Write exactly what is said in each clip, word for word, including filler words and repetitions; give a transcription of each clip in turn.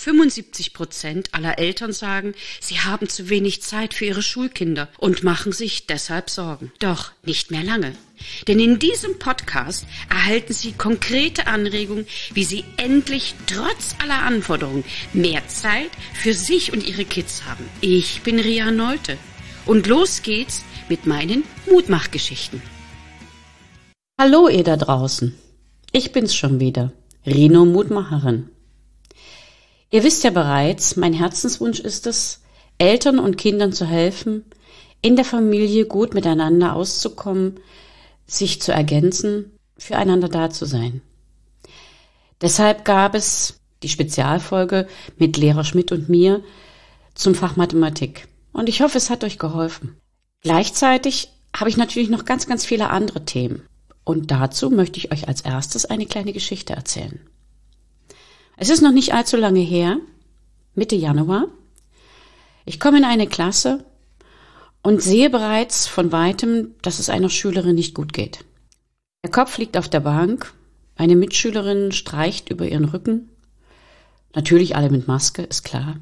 fünfundsiebzig Prozent aller Eltern sagen, sie haben zu wenig Zeit für ihre Schulkinder und machen sich deshalb Sorgen. Doch nicht mehr lange. Denn in diesem Podcast erhalten Sie konkrete Anregungen, wie Sie endlich trotz aller Anforderungen mehr Zeit für sich und Ihre Kids haben. Ich bin Ria Nolte und los geht's mit meinen Mutmachgeschichten. Hallo ihr da draußen, ich bin's schon wieder, Rino Mutmacherin. Ihr wisst ja bereits, mein Herzenswunsch ist es, Eltern und Kindern zu helfen, in der Familie gut miteinander auszukommen, sich zu ergänzen, füreinander da zu sein. Deshalb gab es die Spezialfolge mit Lehrer Schmidt und mir zum Fach Mathematik. Und ich hoffe, es hat euch geholfen. Gleichzeitig habe ich natürlich noch ganz, ganz viele andere Themen. Und dazu möchte ich euch als erstes eine kleine Geschichte erzählen. Es ist noch nicht allzu lange her, Mitte Januar. Ich komme in eine Klasse und sehe bereits von weitem, dass es einer Schülerin nicht gut geht. Der Kopf liegt auf der Bank, eine Mitschülerin streicht über ihren Rücken. Natürlich alle mit Maske, ist klar.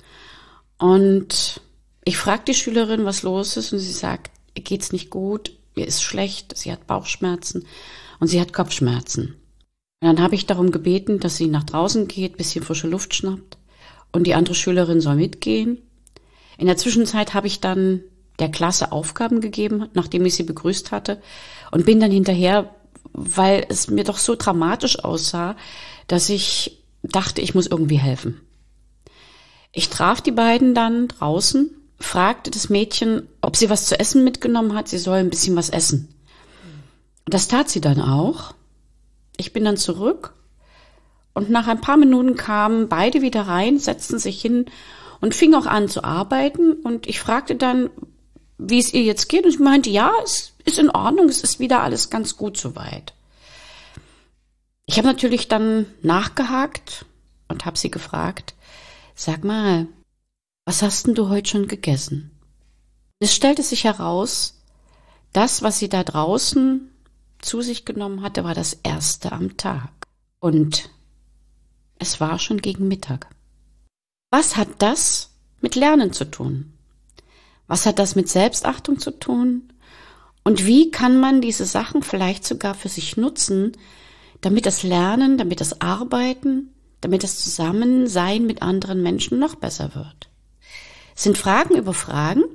Und ich frage die Schülerin, was los ist, und sie sagt, ihr geht's nicht gut, ihr ist schlecht, sie hat Bauchschmerzen und sie hat Kopfschmerzen. Und dann habe ich darum gebeten, dass sie nach draußen geht, bisschen frische Luft schnappt und die andere Schülerin soll mitgehen. In der Zwischenzeit habe ich dann der Klasse Aufgaben gegeben, nachdem ich sie begrüßt hatte, und bin dann hinterher, weil es mir doch so dramatisch aussah, dass ich dachte, ich muss irgendwie helfen. Ich traf die beiden dann draußen, fragte das Mädchen, ob sie was zu essen mitgenommen hat, sie soll ein bisschen was essen. Und das tat sie dann auch. Ich bin dann zurück und nach ein paar Minuten kamen beide wieder rein, setzten sich hin und fingen auch an zu arbeiten. Und ich fragte dann, wie es ihr jetzt geht. Und ich meinte, ja, es ist in Ordnung, es ist wieder alles ganz gut soweit. Ich habe natürlich dann nachgehakt und habe sie gefragt, sag mal, was hast denn du heute schon gegessen? Es stellte sich heraus, das, was sie da draußen zu sich genommen hatte, war das erste am Tag. Und es war schon gegen Mittag. Was hat das mit Lernen zu tun? Was hat das mit Selbstachtung zu tun? Und wie kann man diese Sachen vielleicht sogar für sich nutzen, damit das Lernen, damit das Arbeiten, damit das Zusammensein mit anderen Menschen noch besser wird? Es sind Fragen über Fragen.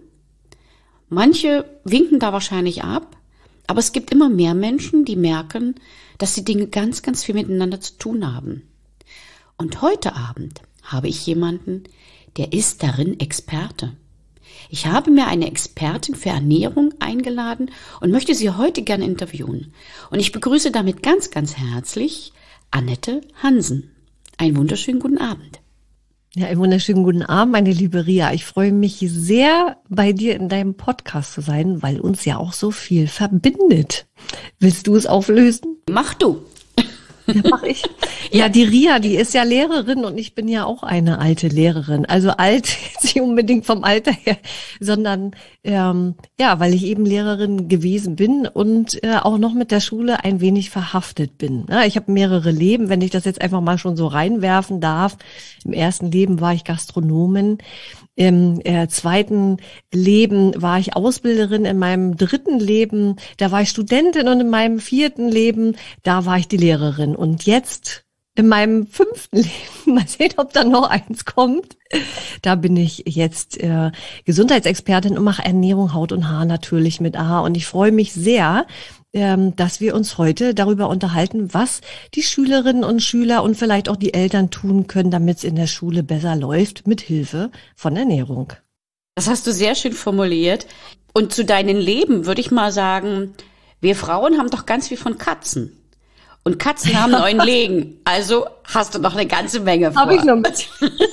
Manche winken da wahrscheinlich ab, aber es gibt immer mehr Menschen, die merken, dass die Dinge ganz, ganz viel miteinander zu tun haben. Und heute Abend habe ich jemanden, der ist darin Experte. Ich habe mir eine Expertin für Ernährung eingeladen und möchte sie heute gerne interviewen. Und ich begrüße damit ganz, ganz herzlich Annette Hansen. Einen wunderschönen guten Abend. Ja, einen wunderschönen guten Abend, meine liebe Ria. Ich freue mich sehr, bei dir in deinem Podcast zu sein, weil uns ja auch so viel verbindet. Willst du es auflösen? Mach du. Ja, mach ich. Ja, die Ria, die ist ja Lehrerin und ich bin ja auch eine alte Lehrerin. Also alt, nicht unbedingt vom Alter her, sondern ähm, ja, weil ich eben Lehrerin gewesen bin und äh, auch noch mit der Schule ein wenig verhaftet bin. Ja, ich habe mehrere Leben, wenn ich das jetzt einfach mal schon so reinwerfen darf. Im ersten Leben war ich Gastronomin. Im äh, zweiten Leben war ich Ausbilderin, in meinem dritten Leben, da war ich Studentin und in meinem vierten Leben, da war ich die Lehrerin. Und jetzt in meinem fünften Leben, mal sehen, ob da noch eins kommt, da bin ich jetzt äh, Gesundheitsexpertin und mache Ernährung, Haut und Haar natürlich mit A. Und ich freue mich sehr, ähm, dass wir uns heute darüber unterhalten, was die Schülerinnen und Schüler und vielleicht auch die Eltern tun können, damit es in der Schule besser läuft, mit Hilfe von Ernährung. Das hast du sehr schön formuliert. Und zu deinem Leben würde ich mal sagen, wir Frauen haben doch ganz viel von Katzen. Und Katzen haben neun Leben. Also hast du noch eine ganze Menge vor. Habe ich noch mit.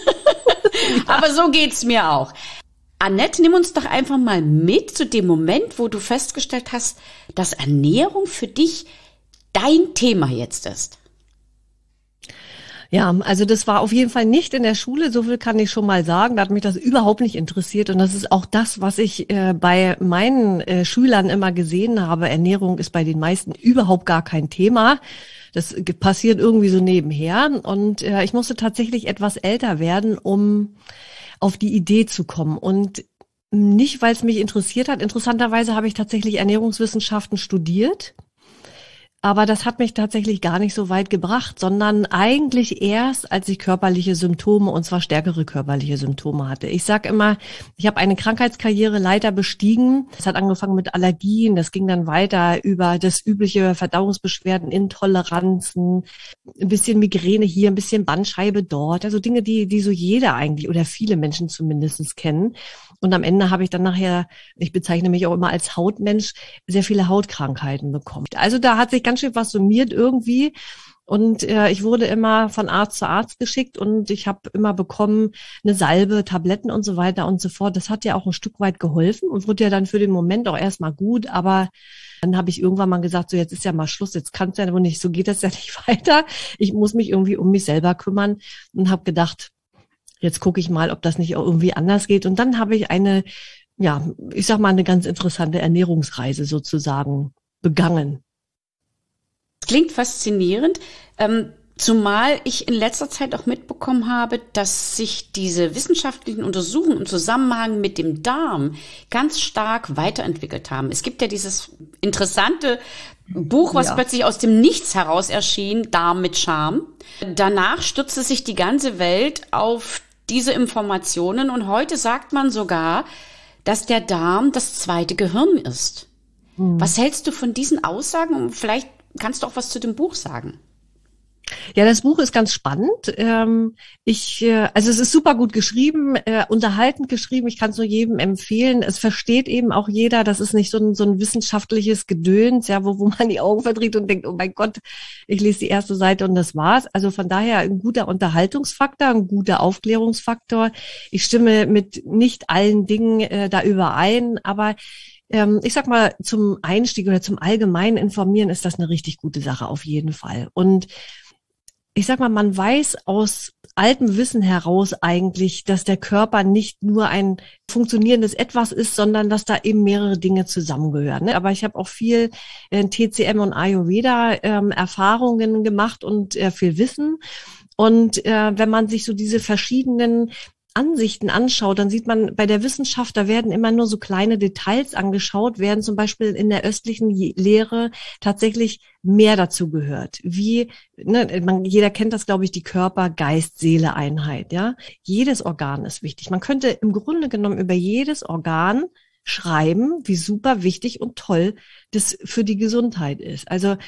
Aber so geht's mir auch. Annette, nimm uns doch einfach mal mit zu dem Moment, wo du festgestellt hast, dass Ernährung für dich dein Thema jetzt ist. Ja, also das war auf jeden Fall nicht in der Schule, so viel kann ich schon mal sagen. Da hat mich das überhaupt nicht interessiert. Und das ist auch das, was ich äh, bei meinen äh, Schülern immer gesehen habe. Ernährung ist bei den meisten überhaupt gar kein Thema. Das passiert irgendwie so nebenher. Und äh, ich musste tatsächlich etwas älter werden, um auf die Idee zu kommen. Und nicht, weil es mich interessiert hat. Interessanterweise habe ich tatsächlich Ernährungswissenschaften studiert. Aber das hat mich tatsächlich gar nicht so weit gebracht, sondern eigentlich erst, als ich körperliche Symptome, und zwar stärkere körperliche Symptome hatte. Ich sag immer, ich habe eine Krankheitskarriere Leiter bestiegen. Es hat angefangen mit Allergien, das ging dann weiter über das übliche Verdauungsbeschwerden, Intoleranzen, ein bisschen Migräne hier, ein bisschen Bandscheibe dort. Also Dinge, die, die so jeder eigentlich oder viele Menschen zumindest kennen. Und am Ende habe ich dann nachher, ich bezeichne mich auch immer als Hautmensch, sehr viele Hautkrankheiten bekommen. Also da hat sich ganz schön was summiert irgendwie. Und äh, ich wurde immer von Arzt zu Arzt geschickt und ich habe immer bekommen eine Salbe, Tabletten und so weiter und so fort. Das hat ja auch ein Stück weit geholfen und wurde ja dann für den Moment auch erstmal gut. Aber dann habe ich irgendwann mal gesagt, so jetzt ist ja mal Schluss, jetzt kann es ja wohl nicht, so geht das ja nicht weiter. Ich muss mich irgendwie um mich selber kümmern und habe gedacht, jetzt gucke ich mal, ob das nicht auch irgendwie anders geht. Und dann habe ich eine, ja, ich sag mal, eine ganz interessante Ernährungsreise sozusagen begangen. Klingt faszinierend, ähm, zumal ich in letzter Zeit auch mitbekommen habe, dass sich diese wissenschaftlichen Untersuchungen im Zusammenhang mit dem Darm ganz stark weiterentwickelt haben. Es gibt ja dieses interessante Buch, was ja. plötzlich aus dem Nichts heraus erschien, Darm mit Charme. Danach stürzte sich die ganze Welt auf diese Informationen und heute sagt man sogar, dass der Darm das zweite Gehirn ist. Hm. Was hältst du von diesen Aussagen? Vielleicht kannst du auch was zu dem Buch sagen. Ja, das Buch ist ganz spannend. Ähm, ich, äh, also es ist super gut geschrieben, äh, unterhaltend geschrieben. Ich kann es nur jedem empfehlen. Es versteht eben auch jeder. Das ist nicht so ein, so ein wissenschaftliches Gedöns, ja, wo, wo man die Augen verdreht und denkt, oh mein Gott, ich lese die erste Seite und das war's. Also von daher ein guter Unterhaltungsfaktor, ein guter Aufklärungsfaktor. Ich stimme mit nicht allen Dingen äh, da überein, aber ähm, ich sag mal, zum Einstieg oder zum allgemeinen Informieren ist das eine richtig gute Sache auf jeden Fall. Und ich sag mal, man weiß aus altem Wissen heraus eigentlich, dass der Körper nicht nur ein funktionierendes Etwas ist, sondern dass da eben mehrere Dinge zusammengehören. Ne? Aber ich habe auch viel äh, T C M und Ayurveda ähm, Erfahrungen gemacht und äh, viel Wissen. Und äh, wenn man sich so diese verschiedenen Ansichten anschaut, dann sieht man, bei der Wissenschaft, da werden immer nur so kleine Details angeschaut, während zum Beispiel in der östlichen Lehre tatsächlich mehr dazu gehört. Wie, ne, man, jeder kennt das, glaube ich, die Körper-Geist-Seele-Einheit, ja. Jedes Organ ist wichtig. Man könnte im Grunde genommen über jedes Organ schreiben, wie super wichtig und toll das für die Gesundheit ist. Also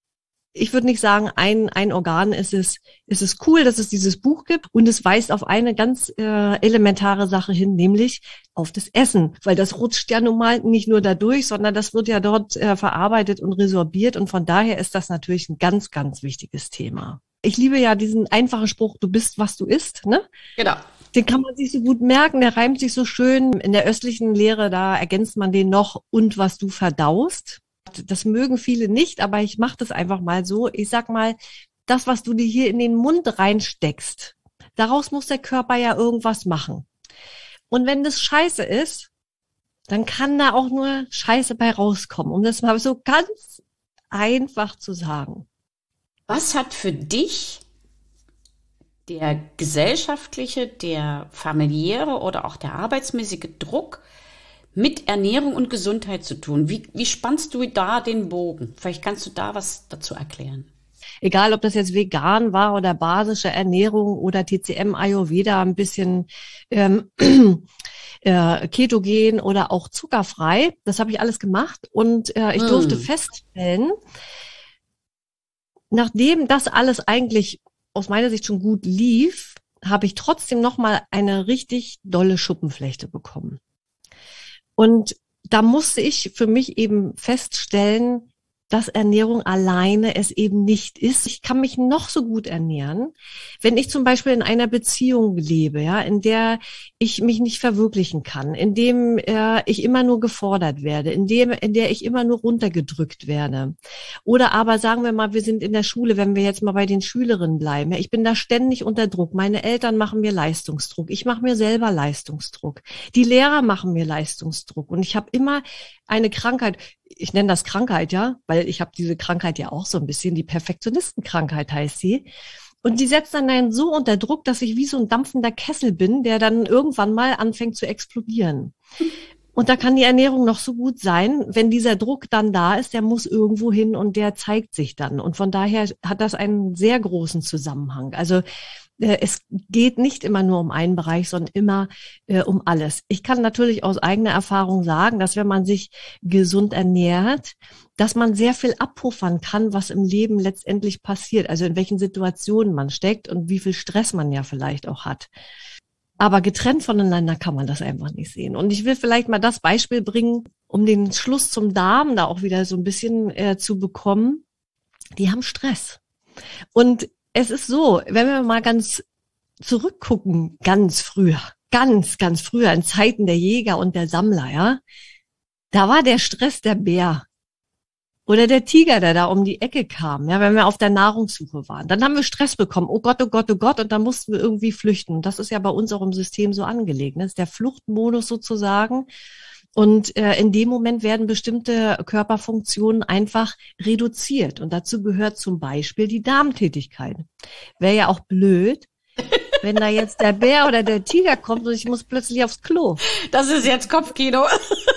ich würde nicht sagen, ein ein Organ ist es, ist es cool, dass es dieses Buch gibt und es weist auf eine ganz äh, elementare Sache hin, nämlich auf das Essen, weil das rutscht ja nun mal nicht nur dadurch, sondern das wird ja dort äh, verarbeitet und resorbiert und von daher ist das natürlich ein ganz, ganz wichtiges Thema. Ich liebe ja diesen einfachen Spruch, du bist, was du isst, ne? Genau. Den kann man sich so gut merken, der reimt sich so schön. In der östlichen Lehre, da ergänzt man den noch, und was du verdaust. Das mögen viele nicht, aber ich mache das einfach mal so. Ich sag mal, das, was du dir hier in den Mund reinsteckst, daraus muss der Körper ja irgendwas machen. Und wenn das Scheiße ist, dann kann da auch nur Scheiße bei rauskommen, um das mal so ganz einfach zu sagen. Was hat für dich der gesellschaftliche, der familiäre oder auch der arbeitsmäßige Druck mit Ernährung und Gesundheit zu tun? Wie, wie spannst du da den Bogen? Vielleicht kannst du da was dazu erklären. Egal, ob das jetzt vegan war oder basische Ernährung oder T C M, Ayurveda, ein bisschen ähm, äh, ketogen oder auch zuckerfrei. Das habe ich alles gemacht und äh, ich mm. durfte feststellen, nachdem das alles eigentlich aus meiner Sicht schon gut lief, habe ich trotzdem nochmal eine richtig dolle Schuppenflechte bekommen. Und da musste ich für mich eben feststellen, dass Ernährung alleine es eben nicht ist. Ich kann mich noch so gut ernähren, wenn ich zum Beispiel in einer Beziehung lebe, ja, in der ich mich nicht verwirklichen kann, in dem äh, ich immer nur gefordert werde, in dem, in der ich immer nur runtergedrückt werde. Oder aber sagen wir mal, wir sind in der Schule, wenn wir jetzt mal bei den Schülerinnen bleiben. Ja, ich bin da ständig unter Druck. Meine Eltern machen mir Leistungsdruck. Ich mache mir selber Leistungsdruck. Die Lehrer machen mir Leistungsdruck. Und ich habe immer eine Krankheit, ich nenne das Krankheit, ja, weil ich habe diese Krankheit ja auch so ein bisschen, die Perfektionistenkrankheit heißt sie. Und die setzt dann einen so unter Druck, dass ich wie so ein dampfender Kessel bin, der dann irgendwann mal anfängt zu explodieren. Und da kann die Ernährung noch so gut sein, wenn dieser Druck dann da ist, der muss irgendwo hin und der zeigt sich dann. Und von daher hat das einen sehr großen Zusammenhang. Also äh, es geht nicht immer nur um einen Bereich, sondern immer äh, um alles. Ich kann natürlich aus eigener Erfahrung sagen, dass wenn man sich gesund ernährt, dass man sehr viel abpuffern kann, was im Leben letztendlich passiert. Also in welchen Situationen man steckt und wie viel Stress man ja vielleicht auch hat. Aber getrennt voneinander kann man das einfach nicht sehen. Und ich will vielleicht mal das Beispiel bringen, um den Schluss zum Darm da auch wieder so ein bisschen äh, zu bekommen. Die haben Stress. Und es ist so, wenn wir mal ganz zurückgucken, ganz früher, ganz, ganz früher, in Zeiten der Jäger und der Sammler, ja, da war der Stress der Bär. Oder der Tiger, der da um die Ecke kam, ja, wenn wir auf der Nahrungssuche waren. Dann haben wir Stress bekommen. Oh Gott, oh Gott, oh Gott. Und dann mussten wir irgendwie flüchten. Das ist ja bei uns auch im System so angelegt. Das ist der Fluchtmodus sozusagen. Und äh, in dem Moment werden bestimmte Körperfunktionen einfach reduziert. Und dazu gehört zum Beispiel die Darmtätigkeit. Wäre ja auch blöd, wenn da jetzt der Bär oder der Tiger kommt und ich muss plötzlich aufs Klo. Das ist jetzt Kopfkino.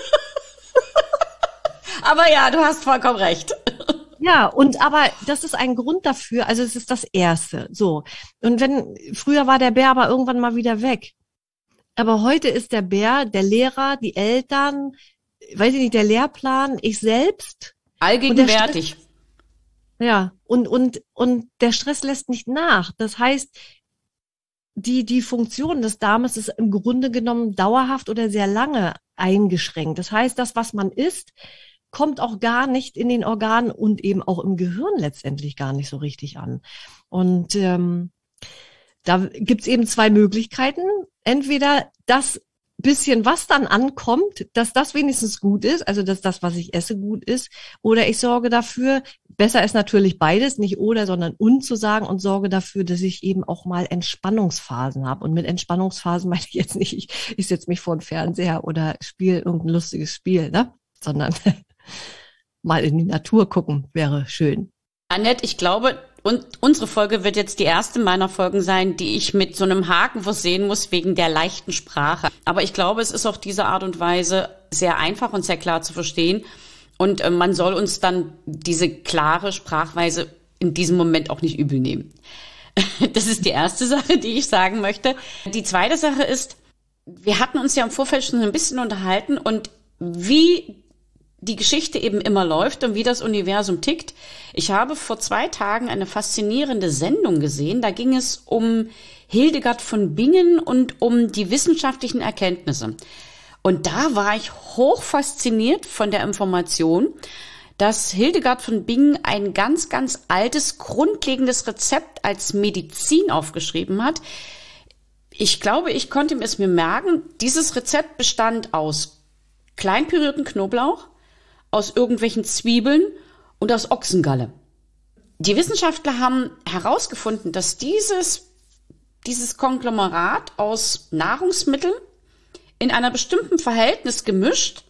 Aber ja, du hast vollkommen recht. Ja, und aber das ist ein Grund dafür, also es ist das Erste, so. Und wenn, früher war der Bär aber irgendwann mal wieder weg. Aber heute ist der Bär, der Lehrer, die Eltern, weiß ich nicht, der Lehrplan, ich selbst. Allgegenwärtig. Und ja, und, und, und der Stress lässt nicht nach. Das heißt, die, die Funktion des Darmes ist im Grunde genommen dauerhaft oder sehr lange eingeschränkt. Das heißt, das, was man isst, kommt auch gar nicht in den Organen und eben auch im Gehirn letztendlich gar nicht so richtig an. Und ähm, da gibt's eben zwei Möglichkeiten. Entweder das bisschen, was dann ankommt, dass das wenigstens gut ist, also dass das, was ich esse, gut ist, oder ich sorge dafür, besser ist natürlich beides, nicht oder, sondern und zu sagen und sorge dafür, dass ich eben auch mal Entspannungsphasen habe. Und mit Entspannungsphasen meine ich jetzt nicht, ich, ich setze mich vor den Fernseher oder spiele irgendein lustiges Spiel, ne? Sondern mal in die Natur gucken wäre schön. Annette, ich glaube, und unsere Folge wird jetzt die erste meiner Folgen sein, die ich mit so einem Haken versehen muss wegen der leichten Sprache. Aber ich glaube, es ist auf diese Art und Weise sehr einfach und sehr klar zu verstehen. Und äh, man soll uns dann diese klare Sprachweise in diesem Moment auch nicht übel nehmen. Das ist die erste Sache, die ich sagen möchte. Die zweite Sache ist, wir hatten uns ja im Vorfeld schon ein bisschen unterhalten und wie die Geschichte eben immer läuft und wie das Universum tickt. Ich habe vor zwei Tagen eine faszinierende Sendung gesehen. Da ging es um Hildegard von Bingen und um die wissenschaftlichen Erkenntnisse. Und da war ich hoch fasziniert von der Information, dass Hildegard von Bingen ein ganz, ganz altes, grundlegendes Rezept als Medizin aufgeschrieben hat. Ich glaube, ich konnte es mir merken, dieses Rezept bestand aus klein pürierten Knoblauch, aus irgendwelchen Zwiebeln und aus Ochsengalle. Die Wissenschaftler haben herausgefunden, dass dieses, dieses Konglomerat aus Nahrungsmitteln in einer bestimmten Verhältnis gemischt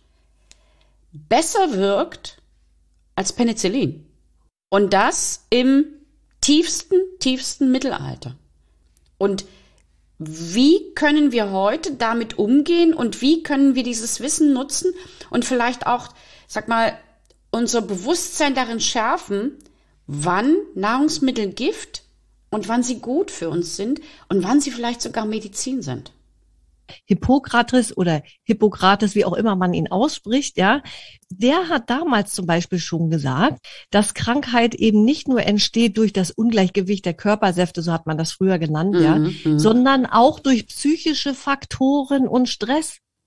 besser wirkt als Penicillin. Und das im tiefsten, tiefsten Mittelalter. Und wie können wir heute damit umgehen und wie können wir dieses Wissen nutzen und vielleicht auch, sag mal, unser Bewusstsein darin schärfen, wann Nahrungsmittel Gift und wann sie gut für uns sind und wann sie vielleicht sogar Medizin sind. Hippokrates oder Hippokrates, wie auch immer man ihn ausspricht, ja, der hat damals zum Beispiel schon gesagt, dass Krankheit eben nicht nur entsteht durch das Ungleichgewicht der Körpersäfte, so hat man das früher genannt, mhm, ja, mhm. sondern auch durch psychische Faktoren und Stress.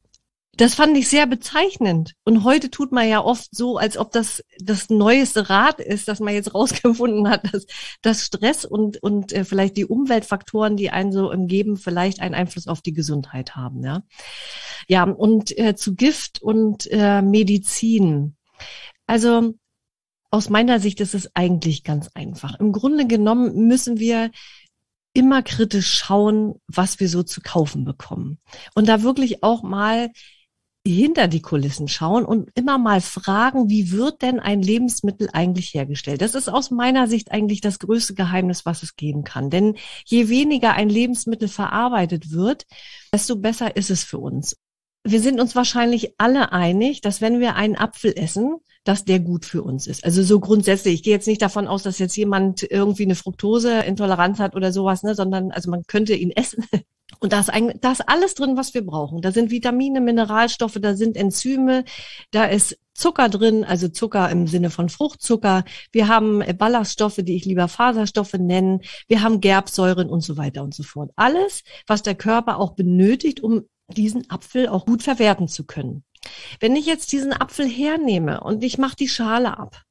Das fand ich sehr bezeichnend. Und heute tut man ja oft so, als ob das das neueste Rad ist, dass man jetzt rausgefunden hat, dass, dass Stress und, und äh, vielleicht die Umweltfaktoren, die einen so umgeben, vielleicht einen Einfluss auf die Gesundheit haben. Ja, ja und äh, zu Gift und äh, Medizin. Also aus meiner Sicht ist es eigentlich ganz einfach. Im Grunde genommen müssen wir immer kritisch schauen, was wir so zu kaufen bekommen. Und da wirklich auch mal hinter die Kulissen schauen und immer mal fragen, wie wird denn ein Lebensmittel eigentlich hergestellt? Das ist aus meiner Sicht eigentlich das größte Geheimnis, was es geben kann. Denn je weniger ein Lebensmittel verarbeitet wird, desto besser ist es für uns. Wir sind uns wahrscheinlich alle einig, dass wenn wir einen Apfel essen, dass der gut für uns ist. Also so grundsätzlich. Ich gehe jetzt nicht davon aus, dass jetzt jemand irgendwie eine Fructoseintoleranz hat oder sowas, ne, sondern also man könnte ihn essen. Und da ist, eigentlich, da ist alles drin, was wir brauchen. Da sind Vitamine, Mineralstoffe, da sind Enzyme, da ist Zucker drin, also Zucker im Sinne von Fruchtzucker. Wir haben Ballaststoffe, die ich lieber Faserstoffe nenne. Wir haben Gerbsäuren und so weiter und so fort. Alles, was der Körper auch benötigt, um diesen Apfel auch gut verwerten zu können. Wenn ich jetzt diesen Apfel hernehme und ich mache die Schale ab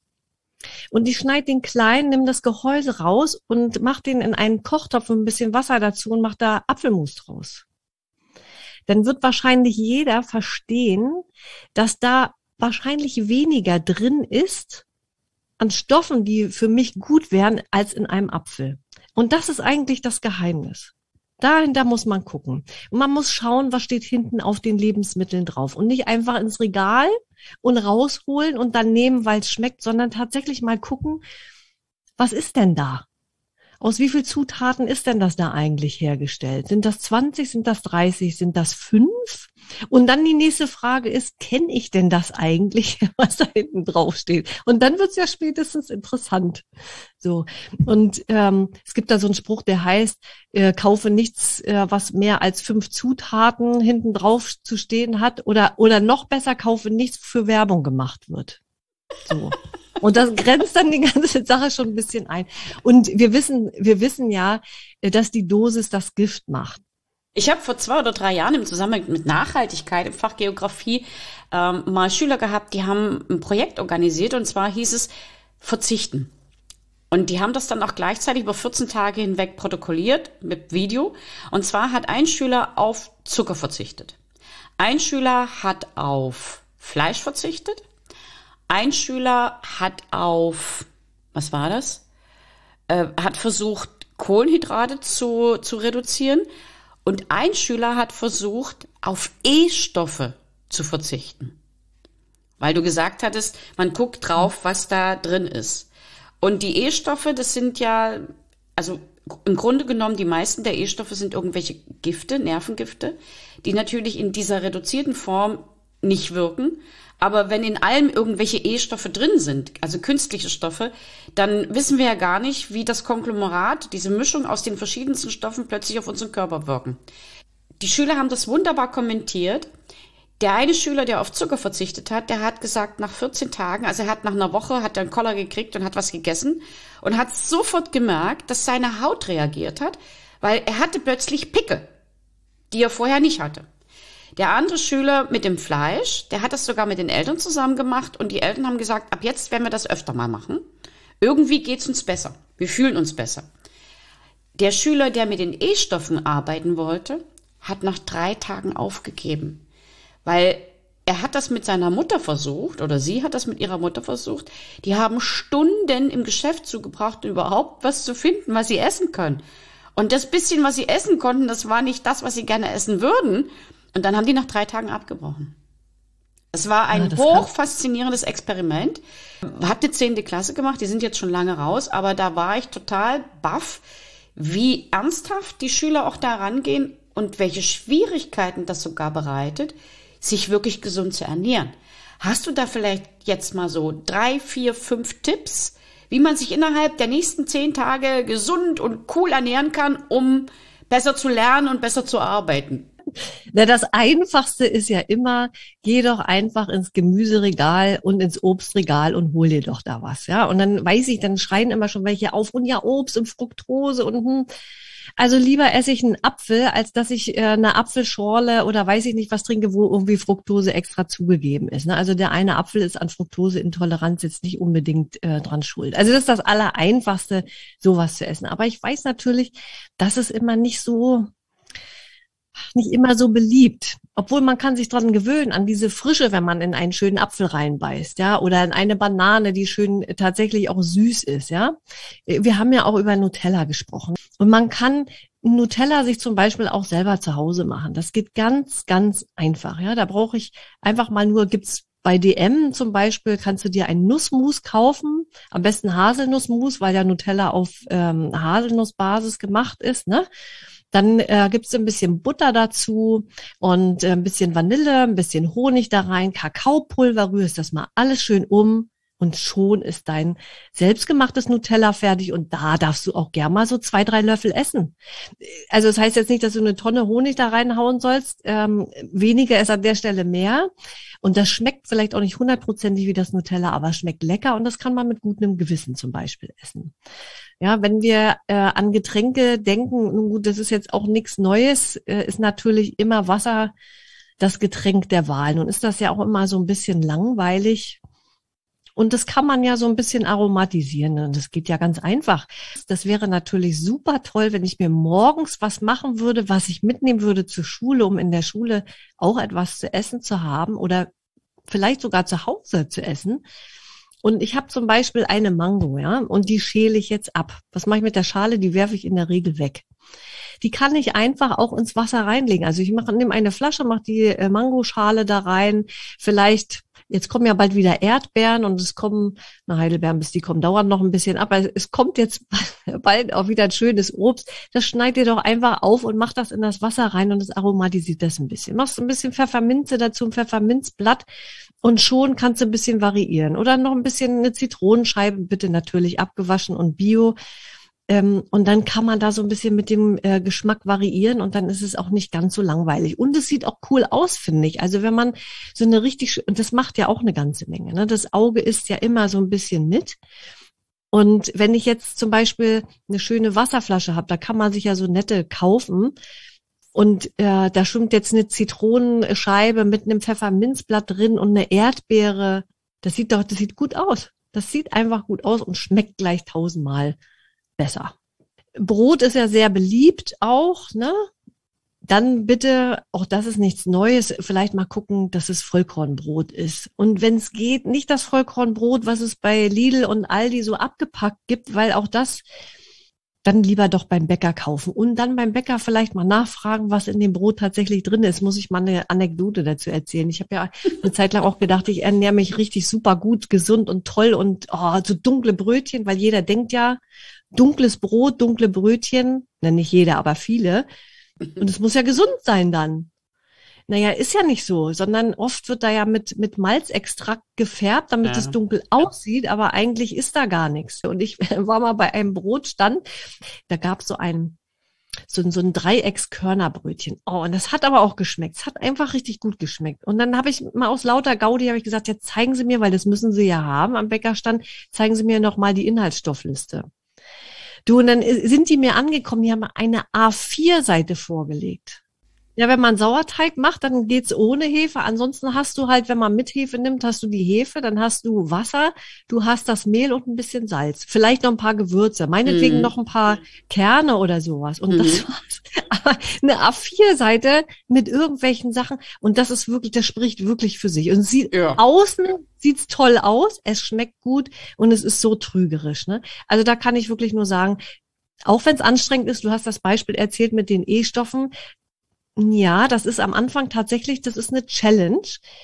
und ich schneide den klein, nimm das Gehäuse raus und mach den in einen Kochtopf mit ein bisschen Wasser dazu und mach da Apfelmus draus, dann wird wahrscheinlich jeder verstehen, dass da wahrscheinlich weniger drin ist an Stoffen, die für mich gut wären, als in einem Apfel. Und das ist eigentlich das Geheimnis. Dahinter muss man gucken. Und man muss schauen, was steht hinten auf den Lebensmitteln drauf. Und nicht einfach ins Regal und rausholen und dann nehmen, weil es schmeckt, sondern tatsächlich mal gucken, was ist denn da? Aus wie viel Zutaten ist denn das da eigentlich hergestellt? Sind das zwanzig, sind das dreißig, sind das fünf? Und dann die nächste Frage ist, kenne ich denn das eigentlich, was da hinten drauf steht? Und dann wird's ja spätestens interessant. So. Und ähm, es gibt da so einen Spruch, der heißt, äh, kaufe nichts, äh, was mehr als fünf Zutaten hinten drauf zu stehen hat, oder oder noch besser, kaufe nichts, wofür Werbung gemacht wird. So. Und das grenzt dann die ganze Sache schon ein bisschen ein. Und wir wissen, wir wissen ja, dass die Dosis das Gift macht. Ich habe vor zwei oder drei Jahren im Zusammenhang mit Nachhaltigkeit im Fach Geografie ähm, mal Schüler gehabt, die haben ein Projekt organisiert, und zwar hieß es Verzichten. Und die haben das dann auch gleichzeitig über vierzehn Tage hinweg protokolliert mit Video. Und zwar hat ein Schüler auf Zucker verzichtet. Ein Schüler hat auf Fleisch verzichtet. Ein Schüler hat auf, was war das? Äh, hat versucht, Kohlenhydrate zu, zu reduzieren. Und ein Schüler hat versucht, auf E-Stoffe zu verzichten. Weil du gesagt hattest, man guckt drauf, was da drin ist. Und die E-Stoffe, das sind ja, also im Grunde genommen, die meisten der E-Stoffe sind irgendwelche Gifte, Nervengifte, die natürlich in dieser reduzierten Form nicht wirken. Aber wenn in allem irgendwelche E-Stoffe drin sind, also künstliche Stoffe, dann wissen wir ja gar nicht, wie das Konglomerat, diese Mischung aus den verschiedensten Stoffen plötzlich auf unseren Körper wirken. Die Schüler haben das wunderbar kommentiert. Der eine Schüler, der auf Zucker verzichtet hat, der hat gesagt, nach vierzehn Tagen, also er hat nach einer Woche, hat er einen Koller gekriegt und hat was gegessen und hat sofort gemerkt, dass seine Haut reagiert hat, weil er hatte plötzlich Pickel, die er vorher nicht hatte. Der andere Schüler mit dem Fleisch, der hat das sogar mit den Eltern zusammen gemacht und die Eltern haben gesagt, ab jetzt werden wir das öfter mal machen. Irgendwie geht's uns besser. Wir fühlen uns besser. Der Schüler, der mit den E-Stoffen arbeiten wollte, hat nach drei Tagen aufgegeben, weil er hat das mit seiner Mutter versucht oder sie hat das mit ihrer Mutter versucht. Die haben Stunden im Geschäft zugebracht, um überhaupt was zu finden, was sie essen können. Und das bisschen, was sie essen konnten, das war nicht das, was sie gerne essen würden. Und dann haben die nach drei Tagen abgebrochen. Es war ein ja, hochfaszinierendes Experiment. Hat die zehnte Klasse gemacht, die sind jetzt schon lange raus, aber da war ich total baff, wie ernsthaft die Schüler auch da rangehen und welche Schwierigkeiten das sogar bereitet, sich wirklich gesund zu ernähren. Hast du da vielleicht jetzt mal so drei, vier, fünf Tipps, wie man sich innerhalb der nächsten zehn Tage gesund und cool ernähren kann, um besser zu lernen und besser zu arbeiten? Na, das Einfachste ist ja immer, geh doch einfach ins Gemüseregal und ins Obstregal und hol dir doch da was, ja. Und dann weiß ich, dann schreien immer schon welche auf und ja, Obst und Fructose und hm. Also lieber esse ich einen Apfel, als dass ich äh, eine Apfelschorle oder weiß ich nicht was trinke, wo irgendwie Fructose extra zugegeben ist. Ne? Also der eine Apfel ist an Fructoseintoleranz jetzt nicht unbedingt äh, dran schuld. Also das ist das Allereinfachste, sowas zu essen. Aber ich weiß natürlich, dass es immer nicht so nicht immer so beliebt. Obwohl man kann sich dran gewöhnen, an diese Frische, wenn man in einen schönen Apfel reinbeißt, ja, oder in eine Banane, die schön tatsächlich auch süß ist, ja. Wir haben ja auch über Nutella gesprochen. Und man kann Nutella sich zum Beispiel auch selber zu Hause machen. Das geht ganz, ganz einfach, ja. Da brauche ich einfach mal nur, gibt's bei D M zum Beispiel, kannst du dir ein Nussmus kaufen, am besten Haselnussmus, weil ja Nutella auf ähm, Haselnussbasis gemacht ist, ne? Dann äh, gibt's ein bisschen Butter dazu und äh, ein bisschen Vanille, ein bisschen Honig da rein, Kakaopulver, rührst das mal alles schön um und schon ist dein selbstgemachtes Nutella fertig und da darfst du auch gern mal so zwei, drei Löffel essen. Also das heißt jetzt nicht, dass du eine Tonne Honig da reinhauen sollst, ähm, weniger ist an der Stelle mehr und das schmeckt vielleicht auch nicht hundertprozentig wie das Nutella, aber schmeckt lecker und das kann man mit gutem Gewissen zum Beispiel essen. Ja, wenn wir äh, an Getränke denken, nun gut, das ist jetzt auch nichts Neues, äh, ist natürlich immer Wasser das Getränk der Wahl. Nun ist das ja auch immer so ein bisschen langweilig und das kann man ja so ein bisschen aromatisieren und das geht ja ganz einfach. Das wäre natürlich super toll, wenn ich mir morgens was machen würde, was ich mitnehmen würde zur Schule, um in der Schule auch etwas zu essen zu haben oder vielleicht sogar zu Hause zu essen. Und ich habe zum Beispiel eine Mango, ja, und die schäle ich jetzt ab. Was mache ich mit der Schale? Die werfe ich in der Regel weg. Die kann ich einfach auch ins Wasser reinlegen. Also ich mache, nehme eine Flasche, mache die äh, Mangoschale da rein. Vielleicht, jetzt kommen ja bald wieder Erdbeeren und es kommen, na Heidelbeeren, bis die kommen, dauern noch ein bisschen ab. Aber es kommt jetzt bald auch wieder ein schönes Obst. Das schneid ihr doch einfach auf und mach das in das Wasser rein und das aromatisiert das ein bisschen. Machst ein bisschen Pfefferminze dazu, ein Pfefferminzblatt. Und schon kannst du ein bisschen variieren. Oder noch ein bisschen eine Zitronenscheibe, bitte natürlich abgewaschen und bio. Ähm, und dann kann man da so ein bisschen mit dem äh, Geschmack variieren und dann ist es auch nicht ganz so langweilig. Und es sieht auch cool aus, finde ich. Also wenn man so eine richtig, und das macht ja auch eine ganze Menge, ne? Das Auge isst ja immer so ein bisschen mit. Und wenn ich jetzt zum Beispiel eine schöne Wasserflasche habe, da kann man sich ja so nette kaufen. Und äh, da schwimmt jetzt eine Zitronenscheibe mit einem Pfefferminzblatt drin und eine Erdbeere. Das sieht doch, das sieht gut aus. Das sieht einfach gut aus und schmeckt gleich tausendmal besser. Brot ist ja sehr beliebt auch, ne? Dann bitte, auch das ist nichts Neues, vielleicht mal gucken, dass es Vollkornbrot ist. Und wenn es geht, nicht das Vollkornbrot, was es bei Lidl und Aldi so abgepackt gibt, weil auch das dann lieber doch beim Bäcker kaufen und dann beim Bäcker vielleicht mal nachfragen, was in dem Brot tatsächlich drin ist. Muss ich mal eine Anekdote dazu erzählen. Ich habe ja eine Zeit lang auch gedacht, ich ernähre mich richtig super gut, gesund und toll und oh, so dunkle Brötchen, weil jeder denkt ja, dunkles Brot, dunkle Brötchen, na nicht jeder, aber viele. Und es muss ja gesund sein dann. Naja, ist ja nicht so, sondern oft wird da ja mit mit Malzextrakt gefärbt, damit ja. es dunkel aussieht, aber eigentlich ist da gar nichts. Und ich war mal bei einem Brotstand, da gab es so ein so ein, so ein Dreieckskörnerbrötchen. Oh, und das hat aber auch geschmeckt. Es hat einfach richtig gut geschmeckt. Und dann habe ich mal aus lauter Gaudi habe ich gesagt, jetzt zeigen Sie mir, weil das müssen Sie ja haben am Bäckerstand, zeigen Sie mir noch mal die Inhaltsstoffliste. Du, und dann sind die mir angekommen, die haben eine A vier Seite vorgelegt. Ja, wenn man Sauerteig macht, dann geht's ohne Hefe. Ansonsten hast du halt, wenn man mit Hefe nimmt, hast du die Hefe, dann hast du Wasser, du hast das Mehl und ein bisschen Salz. Vielleicht noch ein paar Gewürze, meinetwegen mm. noch ein paar Kerne oder sowas. Und mm. das war's. Aber eine A vier Seite mit irgendwelchen Sachen. Und das ist wirklich, das spricht wirklich für sich. Und sieht ja. außen sieht's toll aus, es schmeckt gut und es ist so trügerisch, ne? Also da kann ich wirklich nur sagen, auch wenn es anstrengend ist, du hast das Beispiel erzählt mit den E-Stoffen. Ja, das ist am Anfang tatsächlich, das ist eine Challenge.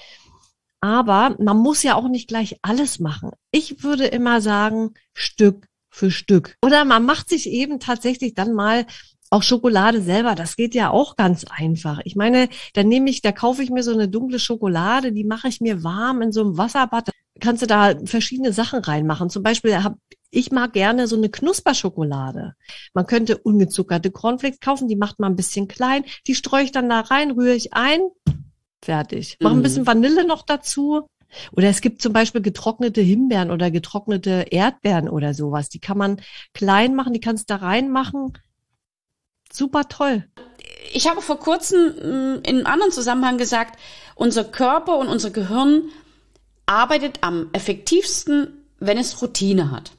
Aber man muss ja auch nicht gleich alles machen. Ich würde immer sagen, Stück für Stück. Oder man macht sich eben tatsächlich dann mal auch Schokolade selber. Das geht ja auch ganz einfach. Ich meine, dann nehme ich, da kaufe ich mir so eine dunkle Schokolade, die mache ich mir warm in so einem Wasserbad. Kannst du da verschiedene Sachen reinmachen. Zum Beispiel habe Ich mag gerne so eine Knusperschokolade. Man könnte ungezuckerte Cornflakes kaufen, die macht man ein bisschen klein, die streue ich dann da rein, rühre ich ein, fertig. Mach ein bisschen Vanille noch dazu. Oder es gibt zum Beispiel getrocknete Himbeeren oder getrocknete Erdbeeren oder sowas. Die kann man klein machen, die kannst du da reinmachen. Super toll. Ich habe vor kurzem in einem anderen Zusammenhang gesagt, unser Körper und unser Gehirn arbeitet am effektivsten, wenn es Routine hat.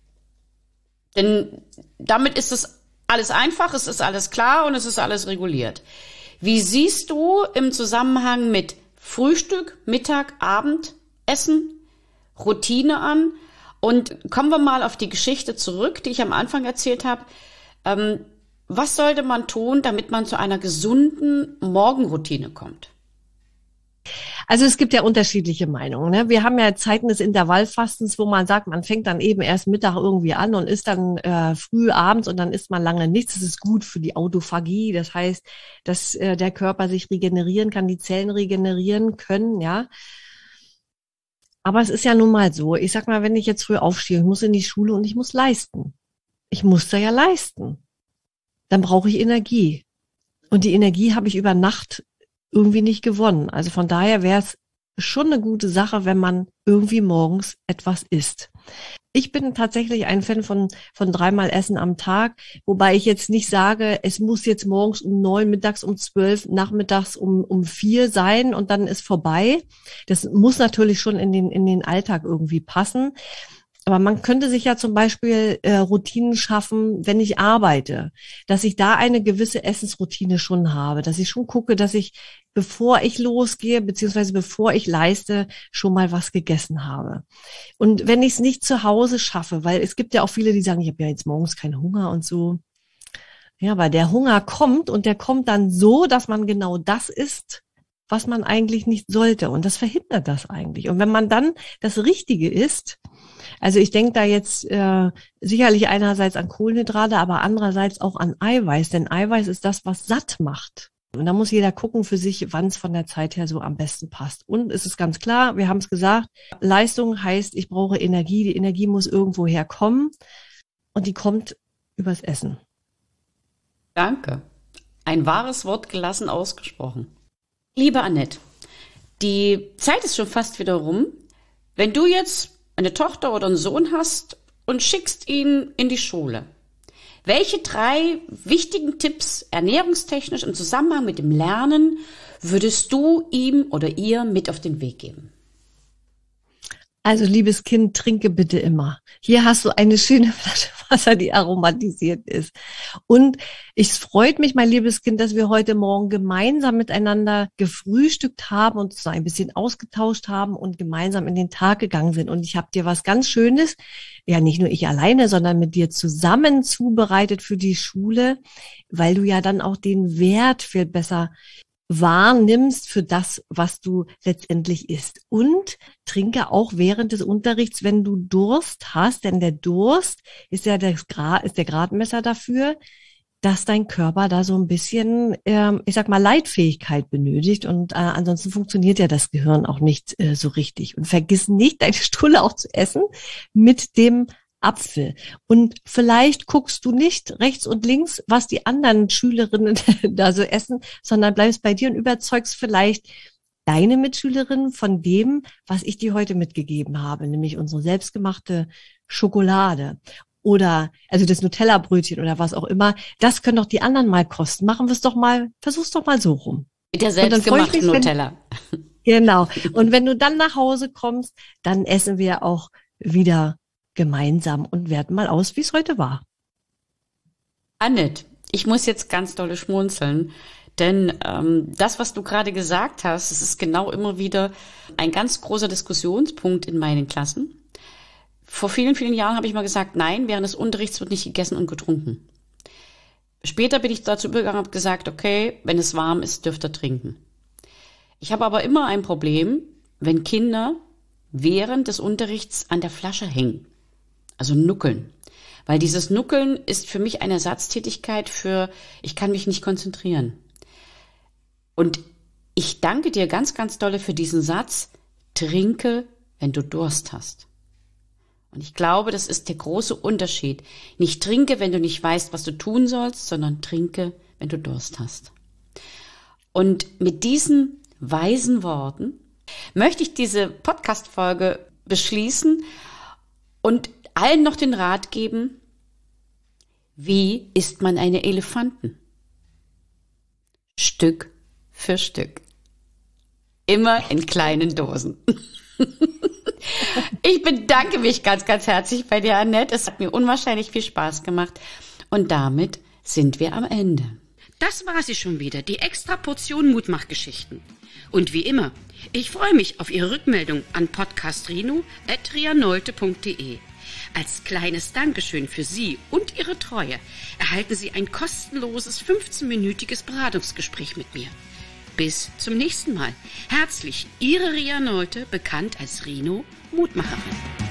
Denn damit ist es alles einfach, es ist alles klar und es ist alles reguliert. Wie siehst du im Zusammenhang mit Frühstück, Mittag, Abendessen, Routine an? Und kommen wir mal auf die Geschichte zurück, die ich am Anfang erzählt habe. Ähm, was sollte man tun, damit man zu einer gesunden Morgenroutine kommt? Also es gibt ja unterschiedliche Meinungen. Ne? Wir haben ja Zeiten des Intervallfastens, wo man sagt, man fängt dann eben erst Mittag irgendwie an und isst dann äh, früh abends und dann isst man lange nichts. Das ist gut für die Autophagie. Das heißt, dass äh, der Körper sich regenerieren kann, die Zellen regenerieren können, ja. Aber es ist ja nun mal so. Ich sag mal, wenn ich jetzt früh aufstehe, ich muss in die Schule und ich muss leisten. Ich muss da ja leisten. Dann brauche ich Energie. Und die Energie habe ich über Nacht irgendwie nicht gewonnen. Also von daher wäre es schon eine gute Sache, wenn man irgendwie morgens etwas isst. Ich bin tatsächlich ein Fan von von dreimal Essen am Tag, wobei ich jetzt nicht sage, es muss jetzt morgens um neun, mittags um zwölf, nachmittags um um vier sein und dann ist vorbei. Das muss natürlich schon in den in den Alltag irgendwie passen. Aber man könnte sich ja zum Beispiel äh, Routinen schaffen, wenn ich arbeite, dass ich da eine gewisse Essensroutine schon habe, dass ich schon gucke, dass ich, bevor ich losgehe, beziehungsweise bevor ich leiste, schon mal was gegessen habe. Und wenn ich es nicht zu Hause schaffe, weil es gibt ja auch viele, die sagen, ich habe ja jetzt morgens keinen Hunger und so. Ja, aber der Hunger kommt und der kommt dann so, dass man genau das isst, was man eigentlich nicht sollte. Und das verhindert das eigentlich. Und wenn man dann das Richtige isst, also ich denke da jetzt äh, sicherlich einerseits an Kohlenhydrate, aber andererseits auch an Eiweiß. Denn Eiweiß ist das, was satt macht. Und da muss jeder gucken für sich, wann es von der Zeit her so am besten passt. Und es ist ganz klar, wir haben es gesagt, Leistung heißt, ich brauche Energie. Die Energie muss irgendwo herkommen und die kommt übers Essen. Danke. Ein wahres Wort, gelassen ausgesprochen. Liebe Annette, die Zeit ist schon fast wieder rum. Wenn du jetzt eine Tochter oder einen Sohn hast und schickst ihn in die Schule, welche drei wichtigen Tipps ernährungstechnisch im Zusammenhang mit dem Lernen würdest du ihm oder ihr mit auf den Weg geben? Also, liebes Kind, trinke bitte immer. Hier hast du eine schöne Flasche Wasser, die aromatisiert ist. Und es freut mich, mein liebes Kind, dass wir heute Morgen gemeinsam miteinander gefrühstückt haben und uns ein bisschen ausgetauscht haben und gemeinsam in den Tag gegangen sind. Und ich habe dir was ganz Schönes, ja nicht nur ich alleine, sondern mit dir zusammen zubereitet für die Schule, weil du ja dann auch den Wert viel besser wahrnimmst für das, was du letztendlich isst. Und trinke auch während des Unterrichts, wenn du Durst hast, denn der Durst ist ja das Gra- ist der Gradmesser dafür, dass dein Körper da so ein bisschen, ähm, ich sag mal, Leitfähigkeit benötigt und äh, ansonsten funktioniert ja das Gehirn auch nicht äh, so richtig. Und vergiss nicht, deine Stulle auch zu essen mit dem Apfel. Und vielleicht guckst du nicht rechts und links, was die anderen Schülerinnen da so essen, sondern bleibst bei dir und überzeugst vielleicht deine Mitschülerinnen von dem, was ich dir heute mitgegeben habe, nämlich unsere selbstgemachte Schokolade oder also das Nutella-Brötchen oder was auch immer. Das können doch die anderen mal kosten. Machen wir es doch mal, versuch's doch mal so rum. Mit der selbstgemachten Nutella. Wenn, genau. Und wenn du dann nach Hause kommst, dann essen wir auch wieder gemeinsam und werten mal aus, wie es heute war. Annette, ich muss jetzt ganz dolle schmunzeln, denn ähm, das, was du gerade gesagt hast, das ist genau immer wieder ein ganz großer Diskussionspunkt in meinen Klassen. Vor vielen, vielen Jahren habe ich mal gesagt, nein, während des Unterrichts wird nicht gegessen und getrunken. Später bin ich dazu übergegangen und habe gesagt, okay, wenn es warm ist, dürft ihr trinken. Ich habe aber immer ein Problem, wenn Kinder während des Unterrichts an der Flasche hängen. Also nuckeln. Weil dieses Nuckeln ist für mich eine Ersatztätigkeit für, ich kann mich nicht konzentrieren. Und ich danke dir ganz, ganz dolle für diesen Satz, trinke, wenn du Durst hast. Und ich glaube, das ist der große Unterschied. Nicht trinke, wenn du nicht weißt, was du tun sollst, sondern trinke, wenn du Durst hast. Und mit diesen weisen Worten möchte ich diese Podcast-Folge beschließen und allen noch den Rat geben, wie isst man eine Elefanten? Stück für Stück. Immer in kleinen Dosen. Ich bedanke mich ganz, ganz herzlich bei dir, Annette. Es hat mir unwahrscheinlich viel Spaß gemacht. Und damit sind wir am Ende. Das war sie schon wieder, die extra Portion Mutmachgeschichten. Und wie immer, ich freue mich auf Ihre Rückmeldung an podcastrino at rianolte punkt de. Als kleines Dankeschön für Sie und Ihre Treue erhalten Sie ein kostenloses fünfzehnminütiges Beratungsgespräch mit mir. Bis zum nächsten Mal. Herzlich, Ihre Rianolte, bekannt als Rino Mutmacherin.